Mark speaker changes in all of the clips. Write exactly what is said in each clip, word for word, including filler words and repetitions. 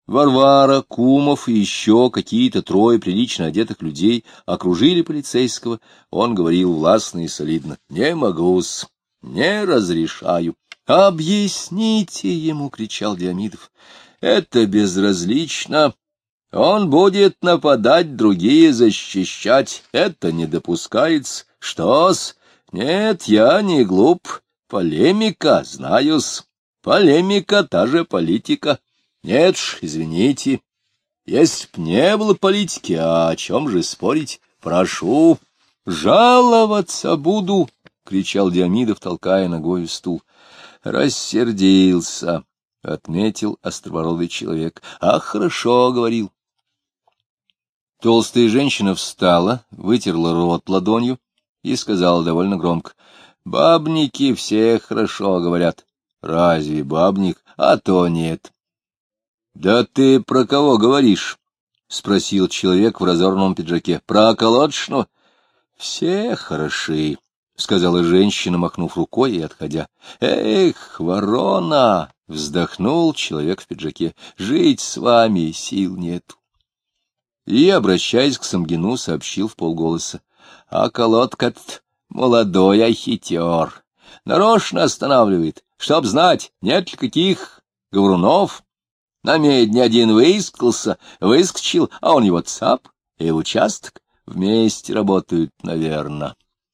Speaker 1: Варвара, Кумов и еще какие-то трое прилично одетых людей окружили полицейского. Он говорил властно и солидно: «Не могу-с, не разрешаю». «Объясните ему!» — кричал Диамидов. «Это безразлично. Он будет нападать, другие защищать. Это не допускается. Что-с? Нет, я не глуп. Полемика, знаю-с. Полемика — та же политика. Нет ж, извините. Если б не было политики, а о чем же спорить? Прошу. Жаловаться буду!» — кричал Диамидов, толкая ногою стул. «Рассердился», — отметил остробородый человек. «А хорошо говорил». Толстая женщина встала, вытерла рот ладонью и сказала довольно громко: «Бабники все хорошо говорят». «Разве бабник? А то нет». «Да ты про кого говоришь?» — спросил человек в разорванном пиджаке. «Про околоточного?» «Все хороши», — сказала женщина, махнув рукой и отходя. «Эх, ворона!» — вздохнул человек в пиджаке. «Жить с вами сил нету». И, обращаясь к Самгину, сообщил вполголоса: «А колодка-то молодой, а хитер. Нарочно останавливает, чтоб знать, нет ли каких говорунов. На медне один выискался, выскочил, а он его цап, и в участок. Вместе работают, наверное».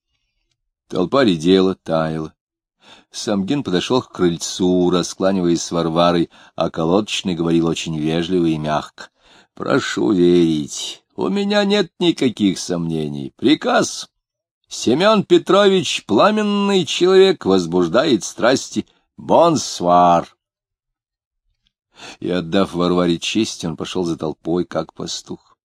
Speaker 1: Толпа редела, таяла. Самгин подошел к крыльцу, раскланиваясь с Варварой, а колодочный говорил очень вежливо и мягко: «Прошу верить, у меня нет никаких сомнений. Приказ. Семен Петрович, пламенный человек, возбуждает страсти. Бонсвар». И, отдав Варваре честь, он пошел за толпой, как пастух.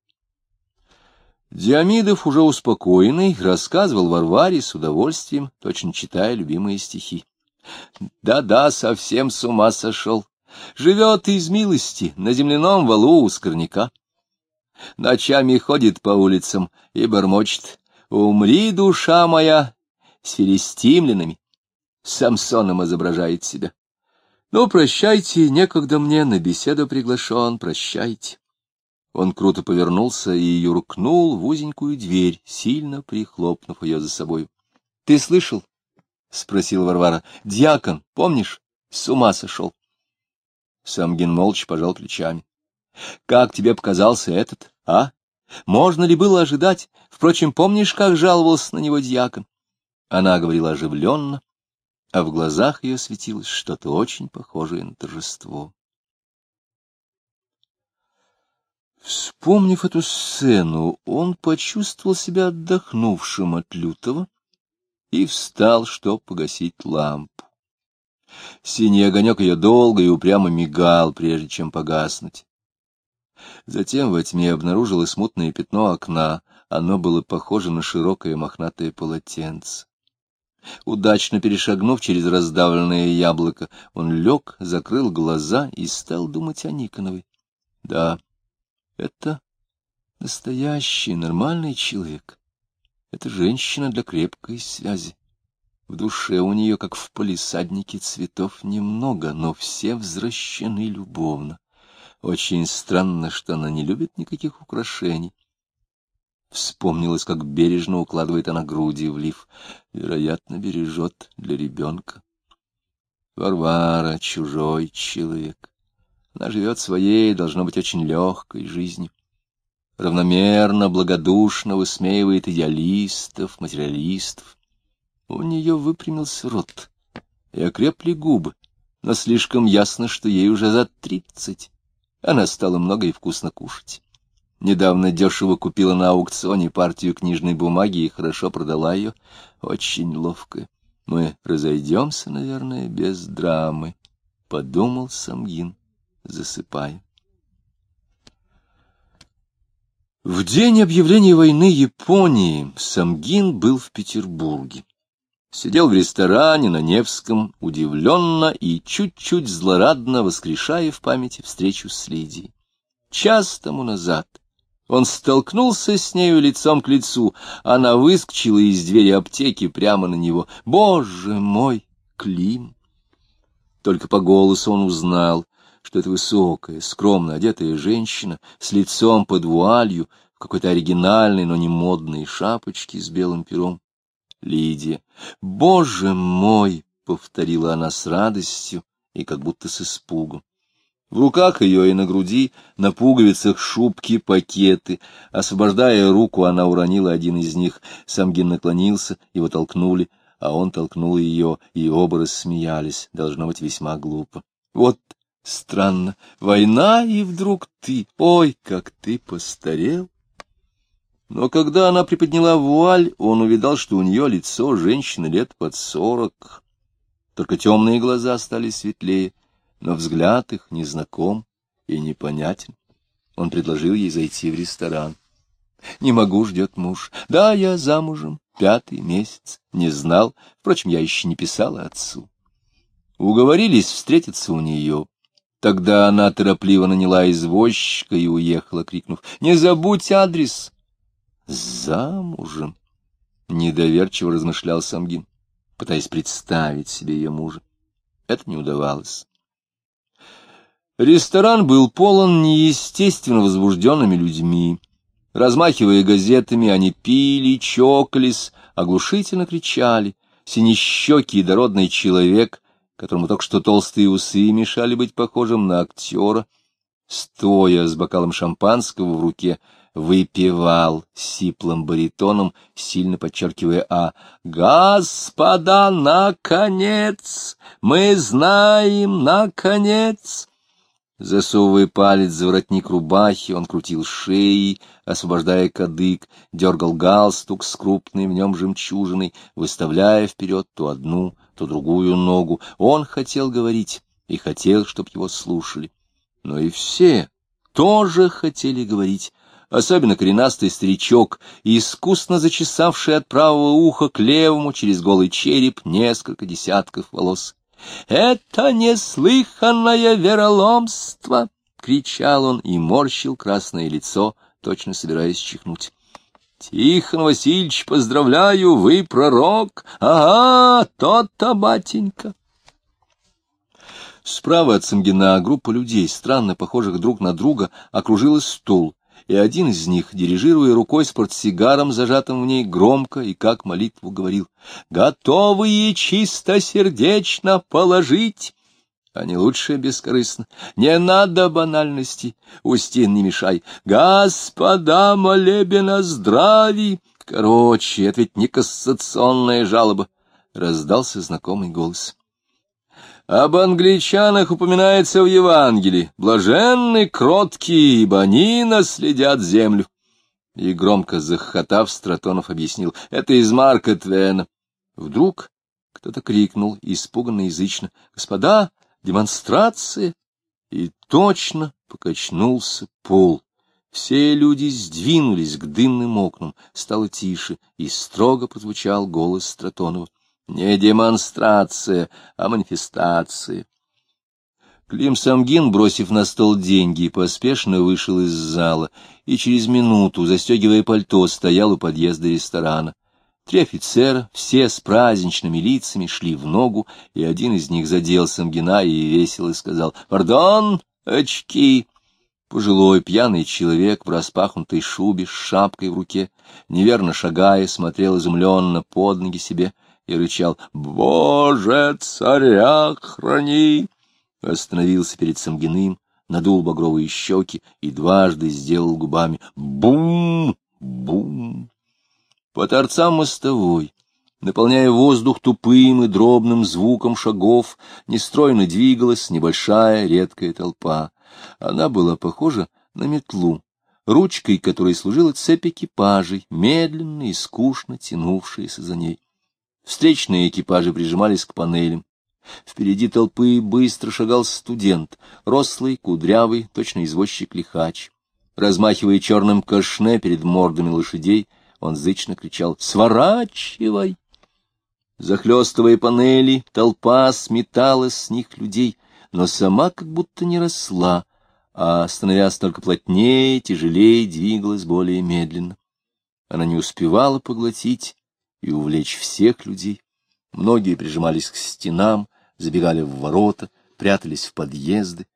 Speaker 1: Диамидов, уже успокоенный, рассказывал Варваре с удовольствием, точно читая любимые стихи. «Да-да, совсем с ума сошел. Живет из милости на земляном валу у скорняка. Ночами ходит по улицам и бормочет: умри, душа моя, с филистимлянами. Самсоном изображает себя. Ну, прощайте, некогда мне, на беседу приглашен, прощайте». Он круто повернулся и юркнул в узенькую дверь, сильно прихлопнув ее за собой. — Ты слышал? — спросила Варвара. — Дьякон, помнишь, с ума сошел. Самгин молча пожал плечами. — Как тебе показался этот, а? Можно ли было ожидать? Впрочем, помнишь, как жаловался на него дьякон? Она говорила оживленно, а в глазах ее светилось что-то очень похожее на торжество. Вспомнив эту сцену, он почувствовал себя отдохнувшим от лютого и встал, чтоб погасить лампу. Синий огонек ее долго и упрямо мигал, прежде чем погаснуть. Затем во тьме обнаружилось смутное пятно окна, оно было похоже на широкое мохнатое полотенце. Удачно перешагнув через раздавленное яблоко, он лег, закрыл глаза и стал думать о Никоновой. Да, это настоящий нормальный человек. Это женщина для крепкой связи. В душе у нее, как в палисаднике, цветов немного, но все взращены любовно. Очень странно, что она не любит никаких украшений. Вспомнилось, как бережно укладывает она груди в лиф. Вероятно, бережет для ребенка. Варвара — чужой человек. Она живет своей, должно быть, очень легкой жизнью. Равномерно, благодушно высмеивает идеалистов, материалистов. У нее выпрямился рот и окрепли губы, но слишком ясно, что ей уже за тридцать. Она стала много и вкусно кушать. Недавно дешево купила на аукционе партию книжной бумаги и хорошо продала ее. Очень ловко. Мы разойдемся, наверное, без драмы, — подумал Самгин, засыпая. В день объявления войны Японии Самгин был в Петербурге. Сидел в ресторане на Невском, удивленно и чуть-чуть злорадно воскрешая в памяти встречу с Лидией. Час тому назад он столкнулся с нею лицом к лицу, она выскочила из двери аптеки прямо на него. Боже мой, Клим! Только по голосу он узнал, что это высокая, скромно одетая женщина с лицом под вуалью, в какой-то оригинальной, но не модной шапочке с белым пером. Лидия. «Боже мой!» — повторила она с радостью и как будто с испугом. В руках ее и на груди, на пуговицах шубки, пакеты. Освобождая руку, она уронила один из них. Самгин наклонился, его толкнули, а он толкнул ее, и оба рассмеялись. Должно быть весьма глупо. Вот странно. Война, и вдруг ты. Ой, как ты постарел. Но когда она приподняла вуаль, он увидал, что у нее лицо женщины лет под сорок. Только темные глаза стали светлее, но взгляд их незнаком и непонятен. Он предложил ей зайти в ресторан. «Не могу, ждет муж. Да, я замужем, пятый месяц. Не знал. Впрочем, я еще не писала отцу». Уговорились встретиться у нее. Тогда она торопливо наняла извозчика и уехала, крикнув: «Не забудь адрес!» «Замужем?» — недоверчиво размышлял Самгин, пытаясь представить себе ее мужа. Это не удавалось. Ресторан был полон неестественно возбужденными людьми. Размахивая газетами, они пили, чокались, оглушительно кричали. Синещекий и дородный человек, которому только что толстые усы мешали быть похожим на актера, стоя с бокалом шампанского в руке, выпевал сиплым баритоном, сильно подчеркивая «а». «Господа, наконец! Мы знаем, наконец!» Засовывая палец за воротник рубахи, он крутил шеей, освобождая кадык, дергал галстук с крупной в нем жемчужиной, выставляя вперед то одну, то другую ногу. Он хотел говорить и хотел, чтоб его слушали. Но и все тоже хотели говорить, особенно коренастый старичок, искусно зачесавший от правого уха к левому через голый череп несколько десятков волос. «Это неслыханное вероломство!» — кричал он и морщил красное лицо, точно собираясь чихнуть. «Тихон Васильевич, поздравляю, вы пророк! Ага, тот-то, батенька!» Справа от Самгина группа людей, странно похожих друг на друга, окружила стол, и один из них, дирижируя рукой с портсигаром, зажатым в ней, громко и как молитву говорил: «Готовые чистосердечно положить!» А не лучше бескорыстно. «Не надо банальностей, Устин, не мешай! Господа, молебен о здравии!» Короче, это ведь не кассационная жалоба. Раздался знакомый голос. Об англичанах упоминается в Евангелии: блаженны кроткие, ибо они наследят землю. И громко захохотав, Стратонов объяснил: это из Марка Твена. Вдруг кто-то крикнул испуганно язычно: господа, демонстрация! И точно покачнулся пол. Все люди сдвинулись к дымным окнам, стало тише, и строго прозвучал голос Стратонова: не демонстрация, а манифестация. Клим Самгин, бросив на стол деньги, поспешно вышел из зала и через минуту, застегивая пальто, стоял у подъезда ресторана. Три офицера, все с праздничными лицами, шли в ногу, и один из них задел Самгина и весело сказал: «Пардон, очки!» Пожилой пьяный человек в распахнутой шубе с шапкой в руке, неверно шагая, смотрел изумленно под ноги себе и рычал: «Боже, царя храни!» Остановился перед Самгиным, надул багровые щеки и дважды сделал губами «бум! Бум!». По торцам мостовой, наполняя воздух тупым и дробным звуком шагов, нестройно двигалась небольшая редкая толпа. Она была похожа на метлу, ручкой которой служила цепь экипажей, медленно и скучно тянувшаяся за ней. Встречные экипажи прижимались к панелям. Впереди толпы быстро шагал студент, рослый, кудрявый, точно извозчик-лихач. Размахивая черным кашне перед мордами лошадей, он зычно кричал: «Сворачивай!». Захлестывая панели, толпа сметала с них людей, но сама как будто не росла, а, становясь только плотнее, тяжелее, двигалась более медленно. Она не успевала поглотить и увлечь всех людей. Многие прижимались к стенам, забегали в ворота, прятались в подъезды,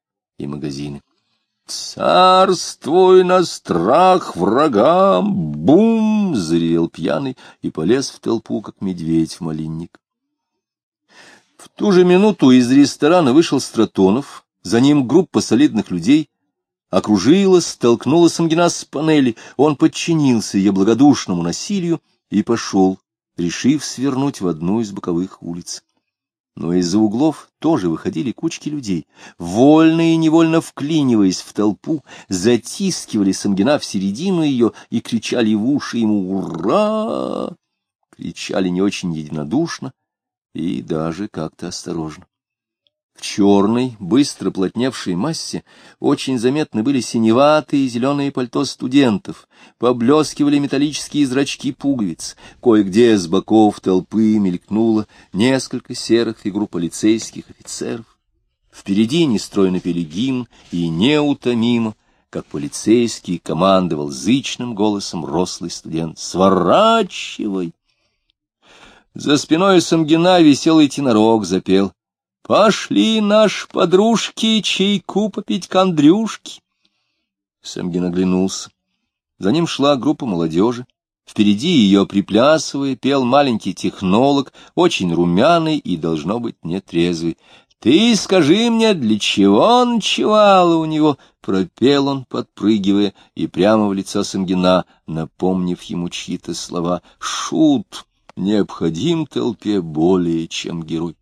Speaker 1: и магазины. «Царствуй на страх врагам! Бум!» — заревел пьяный и полез в толпу, как медведь в малинник. В ту же минуту из ресторана вышел Стратонов, за ним группа солидных людей, окружила, столкнула Самгина с панели, он подчинился ее благодушному насилию и пошел, решив свернуть в одну из боковых улиц. Но из-за углов тоже выходили кучки людей, вольно и невольно вклиниваясь в толпу, затискивали Самгина в середину ее и кричали в уши ему «Ура!», кричали не очень единодушно и даже как-то осторожно. В черной, быстро плотневшей массе очень заметны были синеватые зеленые пальто студентов, поблескивали металлические зрачки пуговиц, кое-где с боков толпы мелькнуло несколько серых фигур полицейских офицеров. Впереди нестройно пели гимн, и неутомимо, как полицейский, командовал зычным голосом рослый студент: «Сворачивай!» За спиной Самгина веселый тенорок запел: «Пошли, наш подружки, чайку попить к Андрюшке». Самгин оглянулся. За ним шла группа молодежи. Впереди ее, приплясывая, пел маленький технолог, очень румяный и, должно быть, нетрезвый. «Ты скажи мне, для чего ночевала у него?» — пропел он, подпрыгивая, и прямо в лицо Самгина, напомнив ему чьи-то слова: «Шут необходим толпе более, чем герой».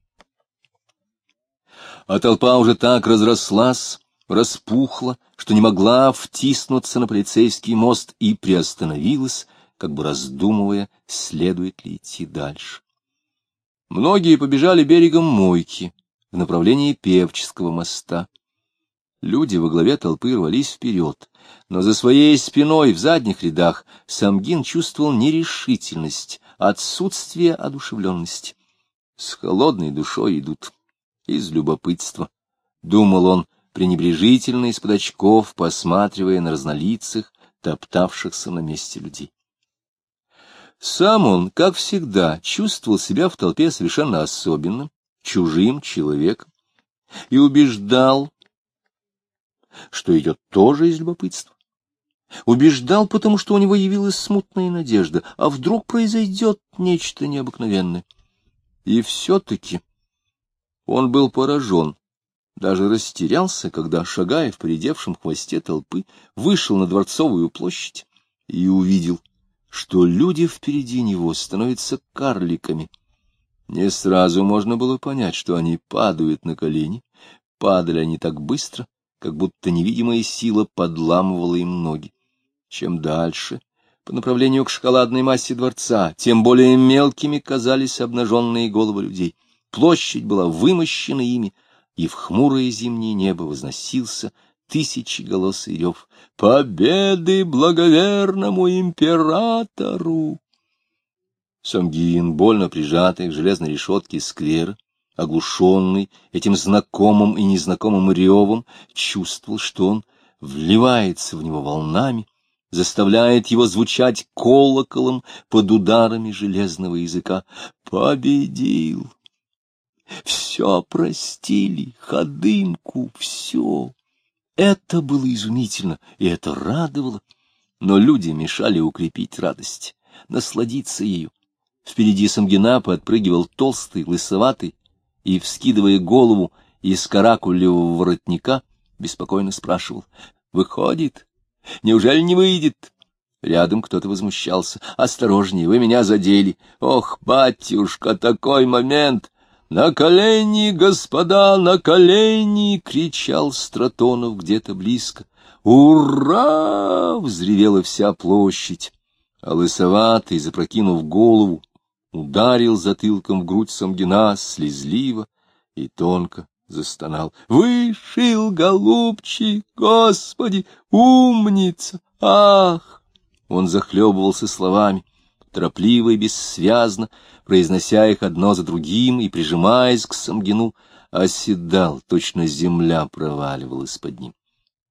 Speaker 1: А толпа уже так разрослась, распухла, что не могла втиснуться на полицейский мост и приостановилась, как бы раздумывая, следует ли идти дальше. Многие побежали берегом Мойки в направлении Певческого моста. Люди во главе толпы рвались вперед, но за своей спиной в задних рядах Самгин чувствовал нерешительность, отсутствие одушевленности. С холодной душой идут. Из любопытства, — думал он, пренебрежительно из-под очков, посматривая на разнолицых, топтавшихся на месте людей. Сам он, как всегда, чувствовал себя в толпе совершенно особенным, чужим человеком, и убеждал, что идет тоже из любопытства. Убеждал, потому что у него явилась смутная надежда, а вдруг произойдет нечто необыкновенное. И все-таки он был поражен, даже растерялся, когда, шагая в поредевшем хвосте толпы, вышел на Дворцовую площадь и увидел, что люди впереди него становятся карликами. Не сразу можно было понять, что они падают на колени. Падали они так быстро, как будто невидимая сила подламывала им ноги. Чем дальше, по направлению к шоколадной массе дворца, тем более мелкими казались обнаженные головы людей. Площадь была вымощена ими, и в хмурое зимнее небо возносился тысячеголосый рев: «Победы благоверному императору!» Самгин, больно прижатый к железной решетке сквера, оглушенный этим знакомым и незнакомым ревом, чувствовал, что он вливается в него волнами, заставляет его звучать колоколом под ударами железного языка. Победил! Все простили, ходынку, все. Это было изумительно, и это радовало. Но люди мешали укрепить радость, насладиться ею. Впереди Самгина подпрыгивал толстый, лысоватый, и, вскидывая голову из каракулевого воротника, беспокойно спрашивал: «Выходит? Неужели не выйдет?» Рядом кто-то возмущался: «Осторожнее, вы меня задели! Ох, батюшка, такой момент!» «На колени, господа, на колени!» — кричал Стратонов где-то близко. «Ура!» — взревела вся площадь, а лысоватый, запрокинув голову, ударил затылком в грудь Самгина слезливо и тонко застонал: «Вышел, голубчик, Господи, умница! Ах!» Он захлебывался словами, торопливо и бессвязно, произнося их одно за другим и прижимаясь к Самгину, оседал, точно земля проваливалась под ним.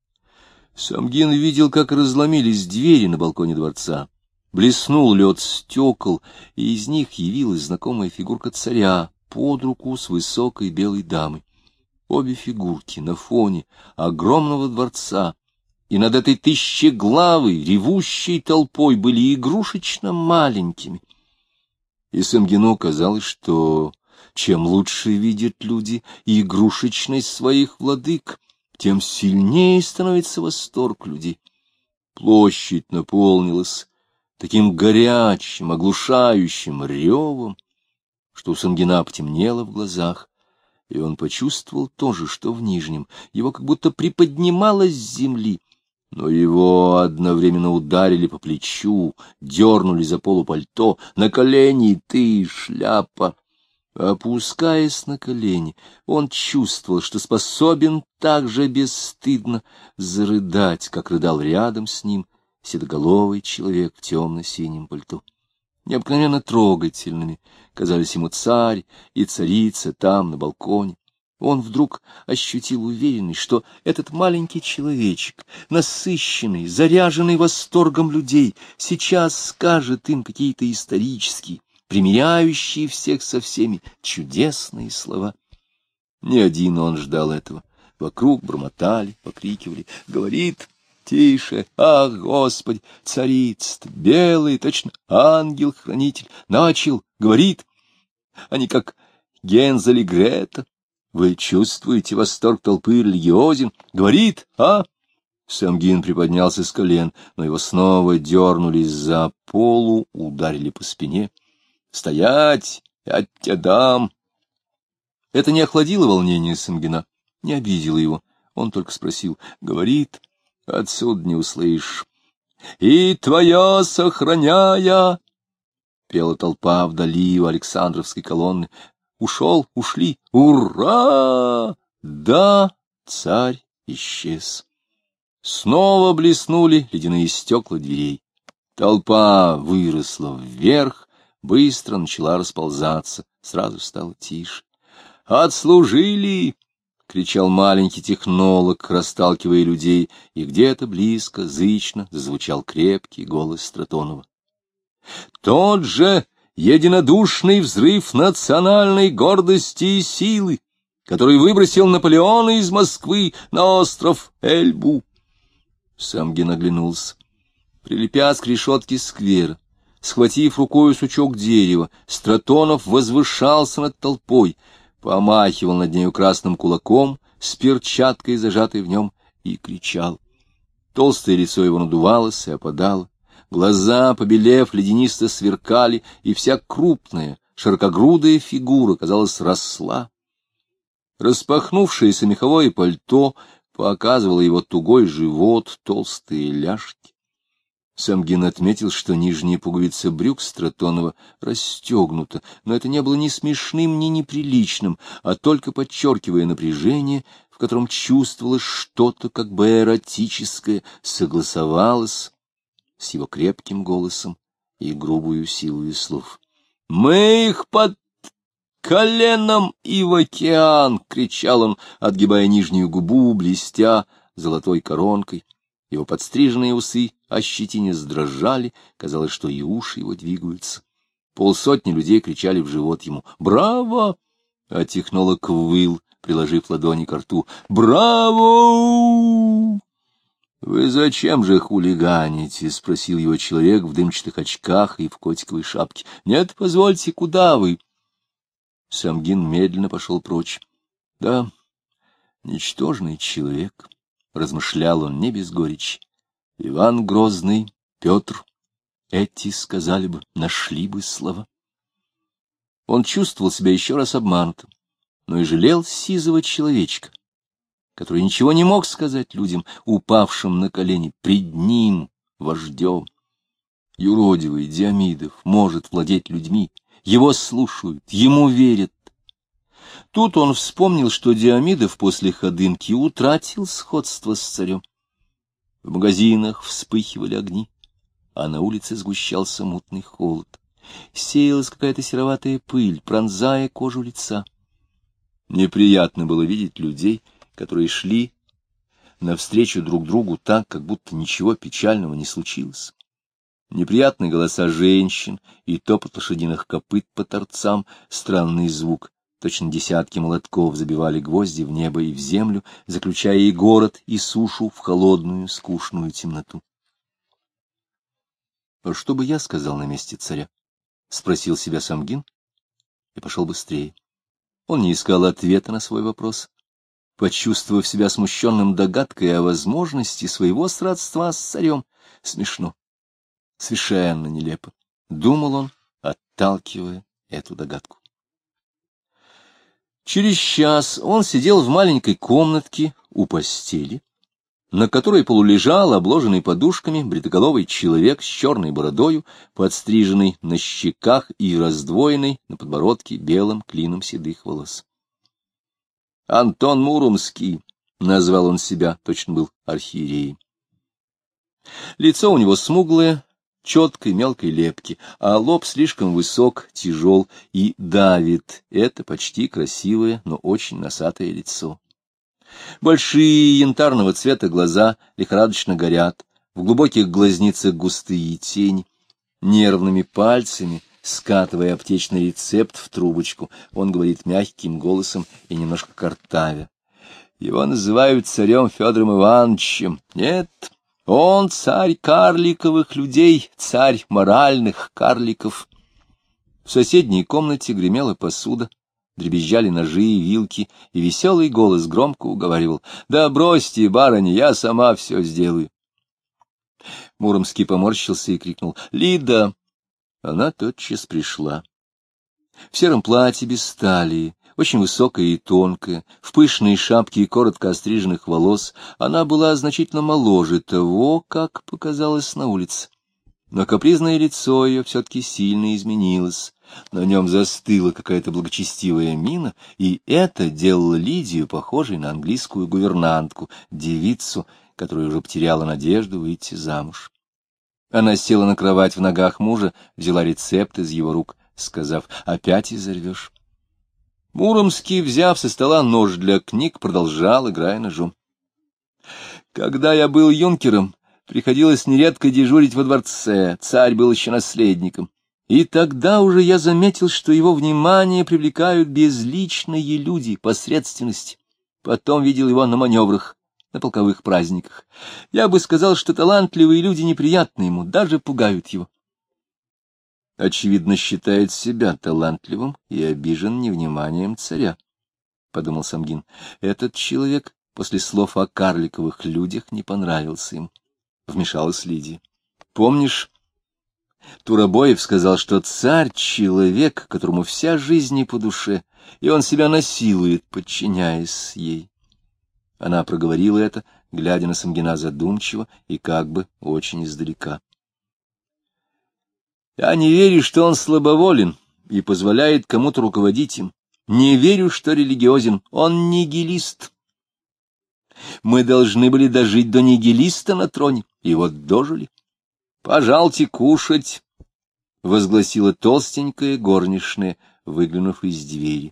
Speaker 1: Самгин видел, как разломились двери на балконе дворца, блеснул лед стекол, и из них явилась знакомая фигурка царя под руку с высокой белой дамой. Обе фигурки на фоне огромного дворца и над этой тысячеглавой, ревущей толпой были игрушечно маленькими. И Самгину казалось, что чем лучше видят люди игрушечность своих владык, тем сильнее становится восторг людей. Площадь наполнилась таким горячим, оглушающим ревом, что у Самгина потемнело в глазах, и он почувствовал то же, что в Нижнем, его как будто приподнимало с земли, но его одновременно ударили по плечу, дернули за полу пальто. «На колени ты, шляпа!» Опускаясь на колени, он чувствовал, что способен так же бесстыдно зарыдать, как рыдал рядом с ним седоголовый человек в темно-синем пальто. Необыкновенно трогательными казались ему царь и царица там, на балконе. Он вдруг ощутил уверенность, что этот маленький человечек, насыщенный, заряженный восторгом людей, сейчас скажет им какие-то исторические, примиряющие всех со всеми чудесные слова. Не один он ждал этого. Вокруг бормотали, покрикивали. Говорит: «Тише! Ах, Господи! Царица, белый, точно ангел-хранитель! Начал, говорит! Они как Гензель и Грета. Вы чувствуете восторг толпы религиозен? Говорит, а?» Самгин приподнялся с колен, но его снова дернули за полу, ударили по спине. «Стоять! Я тебя дам!» Это не охладило волнение Самгина, не обидело его. Он только спросил: «Говорит, отсюда не услышишь». «И твоя сохраняя!» Пела толпа вдали у Александровской колонны. «Ушел, ушли! Ура!» Да, царь исчез. Снова блеснули ледяные стекла дверей. Толпа выросла вверх, быстро начала расползаться, сразу стало тише. «Отслужили!» — кричал маленький технолог, расталкивая людей, и где-то близко, зычно зазвучал крепкий голос Стратонова. «Тот же единодушный взрыв национальной гордости и силы, который выбросил Наполеона из Москвы на остров Эльбу». Самгин оглянулся. Прилепясь к решетке сквера, схватив рукою сучок дерева, Стратонов возвышался над толпой, помахивал над нею красным кулаком с перчаткой, зажатой в нем, и кричал. Толстое лицо его надувалось и опадало, глаза, побелев, леденисто сверкали, и вся крупная, широкогрудая фигура, казалось, росла. Распахнувшееся меховое пальто показывало его тугой живот, толстые ляжки. Самгин отметил, что нижняя пуговица брюк Стратонова расстегнута, но это не было ни смешным, ни неприличным, а только подчеркивая напряжение, в котором чувствовалось что-то как бы эротическое, согласовалось с его крепким голосом и грубую силою слов. «Мы их под коленом и в океан!» — кричал он, отгибая нижнюю губу, блестя золотой коронкой. Его подстриженные усы ощетине сдрожали, казалось, что и уши его двигаются. Полсотни людей кричали в живот ему «Браво!», а технолог выл, приложив ладони к рту «Браво!». «Вы зачем же хулиганите?» — спросил его человек в дымчатых очках и в котиковой шапке. «Нет, позвольте, куда вы?» Самгин медленно пошел прочь. «Да, ничтожный человек», — размышлял он не без горечи. «Иван Грозный, Петр, эти, сказали бы, нашли бы слова». Он чувствовал себя еще раз обманутым, но и жалел сизого человечка, который ничего не мог сказать людям, упавшим на колени пред ним, вождем. Юродивый Диамидов может владеть людьми, его слушают, ему верят. Тут он вспомнил, что Диамидов после Ходынки утратил сходство с царем. В магазинах вспыхивали огни, а на улице сгущался мутный холод. Сеялась какая-то сероватая пыль, пронзая кожу лица. Неприятно было видеть людей, которые шли навстречу друг другу так, как будто ничего печального не случилось. Неприятные голоса женщин и топот лошадиных копыт по торцам, странный звук Точно десятки молотков забивали гвозди в небо и в землю, заключая и город, и сушу в холодную, скучную темноту. — А что бы я сказал на месте царя? — спросил себя Самгин и пошел быстрее. Он не искал ответа на свой вопрос, почувствовав себя смущенным догадкой о возможности своего сродства с царем. Смешно, совершенно нелепо, — думал он, отталкивая эту догадку. Через час он сидел в маленькой комнатке у постели, на которой полулежал, обложенный подушками, бритоголовый человек с черной бородою, подстриженный на щеках и раздвоенный на подбородке белым клином седых волос. «Антон Муромский», — назвал он себя, точно был архиереем. Лицо у него смуглое, четкой мелкой лепки, а лоб слишком высок, тяжел и давит. Это почти красивое, но очень носатое лицо. Большие янтарного цвета глаза лихорадочно горят, в глубоких глазницах густые тени. Нервными пальцами, скатывая аптечный рецепт в трубочку, он говорит мягким голосом и немножко картавя. Его называют царем Федором Ивановичем. Нет, он царь карликовых людей, царь моральных карликов. В соседней комнате гремела посуда, дребезжали ножи и вилки, и веселый голос громко уговаривал: «Да бросьте, барыня, я сама все сделаю». Муромский поморщился и крикнул: «Лида!» Она тотчас пришла. В сером платье без талии, очень высокая и тонкая, в пышной шапке и коротко остриженных волос, она была значительно моложе того, как показалось на улице. Но капризное лицо ее все-таки сильно изменилось. На нем застыла какая-то благочестивая мина, и это делало Лидию похожей на английскую гувернантку, девицу, которая уже потеряла надежду выйти замуж. Она села на кровать в ногах мужа, взяла рецепт из его рук, сказав: «Опять изорвешь». Муромский, взяв со стола нож для книг, продолжал, играя ножом. «Когда я был юнкером, приходилось нередко дежурить во дворце, царь был еще наследником. И тогда уже я заметил, что его внимание привлекают безличные люди, посредственности. Потом видел его на маневрах, на полковых праздниках. Я бы сказал, что талантливые люди неприятны ему, даже пугают его». «Очевидно, считает себя талантливым и обижен невниманием царя», — подумал Самгин. «Этот человек после слов о карликовых людях не понравился им». Вмешалась Лидия. «Помнишь, Турабоев сказал, что царь — человек, которому вся жизнь не по душе, и он себя насилует, подчиняясь ей». Она проговорила это, глядя на Самгина задумчиво и как бы очень издалека. «Я не верю, что он слабоволен и позволяет кому-то руководить им. Не верю, что религиозен. Он нигилист. Мы должны были дожить до нигилиста на троне, и вот дожили. Пожалуйте кушать», — возгласила толстенькая горничная, выглянув из двери.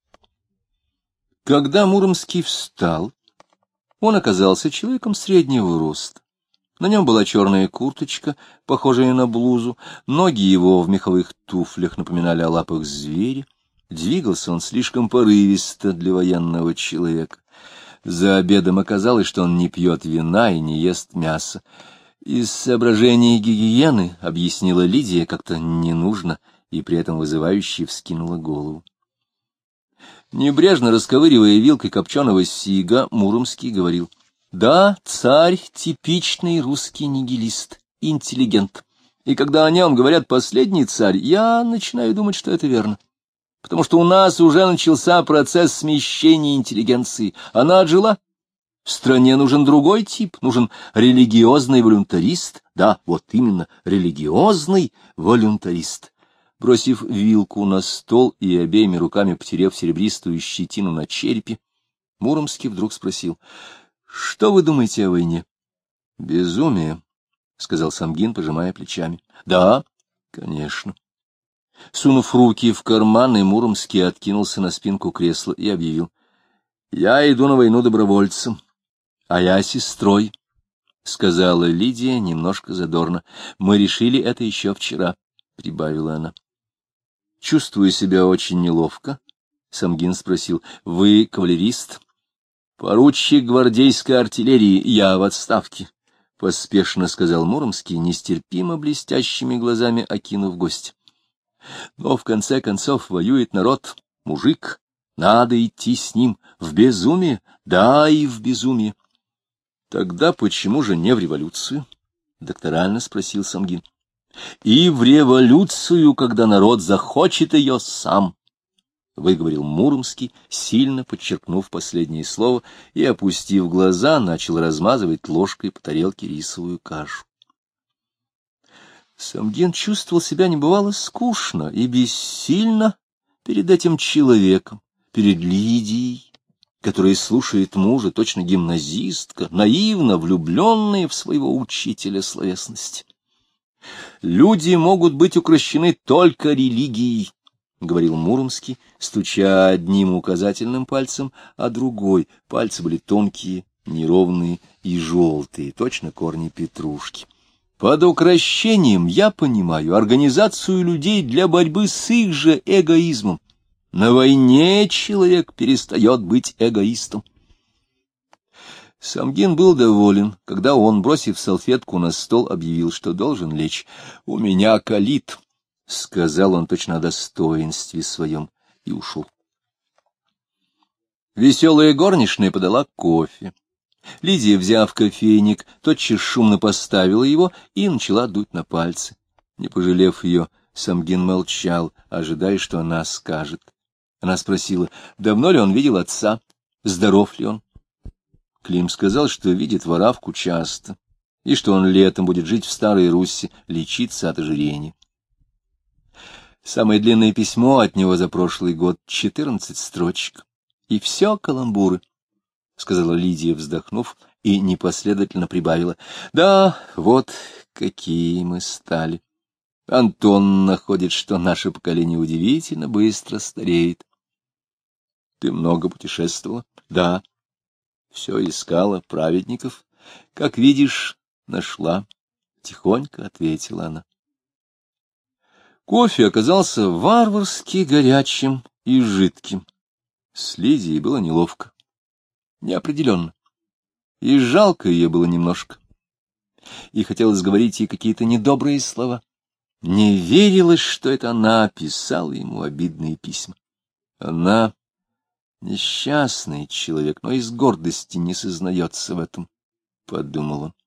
Speaker 1: Когда Муромский встал, он оказался человеком среднего роста. На нем была черная курточка, похожая на блузу, ноги его в меховых туфлях напоминали о лапах зверя. Двигался он слишком порывисто для военного человека. За обедом оказалось, что он не пьет вина и не ест мяса. Из соображений гигиены, объяснила Лидия, как-то не нужно, и при этом вызывающе вскинула голову. Небрежно расковыривая вилкой копченого сига, Муромский говорил: «Да, царь — типичный русский нигилист, интеллигент. И когда о нем говорят «последний царь», я начинаю думать, что это верно. Потому что у нас уже начался процесс смещения интеллигенции. Она отжила. В стране нужен другой тип, нужен религиозный волюнтарист. Да, вот именно, религиозный волюнтарист». Бросив вилку на стол и обеими руками потерев серебристую щетину на черепе, Муромский вдруг спросил: «Что вы думаете о войне?» «Безумие», — сказал Самгин, пожимая плечами. «Да, конечно». Сунув руки в карманы, Муромский откинулся на спинку кресла и объявил: «Я иду на войну добровольцем, а я сестрой», — сказала Лидия немножко задорно. «Мы решили это еще вчера», — прибавила она. Чувствуя себя очень неловко, Самгин спросил. — Вы кавалерист? — Поручик гвардейской артиллерии, я в отставке, — поспешно сказал Муромский, нестерпимо блестящими глазами окинув гостя. — Но в конце концов воюет народ, мужик, надо идти с ним в безумие, да и в безумие. — Тогда почему же не в революцию? — докторально спросил Самгин. — И в революцию, когда народ захочет ее сам, — выговорил Муромский, сильно подчеркнув последнее слово, и, опустив глаза, начал размазывать ложкой по тарелке рисовую кашу. Самгин чувствовал себя небывало скучно и бессильно перед этим человеком, перед Лидией, которая слушает мужа, точно гимназистка, наивно влюбленная в своего учителя словесности. «Люди могут быть укращены только религией», — говорил Муромский, стуча одним указательным пальцем, а другой. Пальцы были тонкие, неровные и желтые, точно корни петрушки. «Под укращением я понимаю организацию людей для борьбы с их же эгоизмом. На войне человек перестает быть эгоистом». Самгин был доволен, когда он, бросив салфетку на стол, объявил, что должен лечь. «У меня калит», — сказал он точно о достоинстве своем, и ушел. Веселая горничная подала кофе. Лидия, взяв кофейник, тотчас шумно поставила его и начала дуть на пальцы. Не пожалев ее, Самгин молчал, ожидая, что она скажет. Она спросила, давно ли он видел отца, здоров ли он. Клим сказал, что видит Воравку часто, и что он летом будет жить в Старой Руссе, лечиться от ожирения. Самое длинное письмо от него за прошлый год — четырнадцать строчек. И все каламбуры, — сказала Лидия, вздохнув, и непоследовательно прибавила. Да, вот какие мы стали. Антон находит, что наше поколение удивительно быстро стареет. Ты много путешествовала? Да. Все искала праведников. Как видишь, нашла. Тихонько ответила она. Кофе оказался варварски горячим и жидким. С Лидией было неловко, неопределенно. И жалко ее было немножко. И хотелось говорить ей какие-то недобрые слова. Не верилось, что это она писала ему обидные письма. Она несчастный человек, но из гордости не сознается в этом, — подумал он.